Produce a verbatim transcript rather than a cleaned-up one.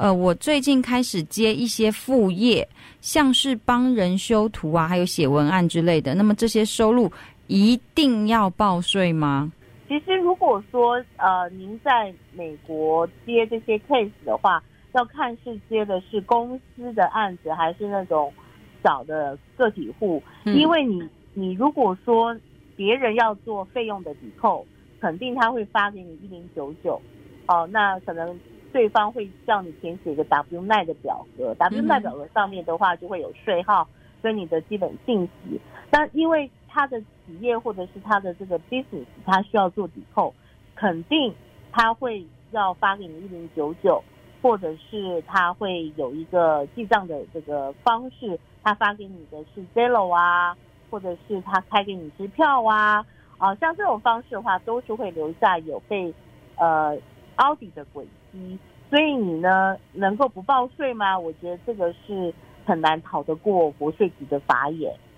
呃，我最近开始接一些副业，像是帮人修图啊，还有写文案之类的，那么这些收入一定要报税吗？ 其实如果说呃您在美国接这些 case 的话，要看是接的是公司的案子还是那种小的个体户， 嗯、 因为你你如果说别人要做费用的抵扣，肯定他会发给你一零九九，哦，那可能对方会叫你填写一个 W 九 的表格 ，W 九 表格上面的话就会有税号跟你的基本信息。那因为他的企业或者是他的这个 business， 他需要做抵扣，肯定他会要发给你一零九九，或者是他会有一个记账的这个方式，他发给你的是 Zelle 啊，或者是他开给你支票啊，啊，像这种方式的话，都是会留下有被呃 audit 的轨迹。所以你呢，能够不报税吗？我觉得这个是很难逃得过国税局的法眼。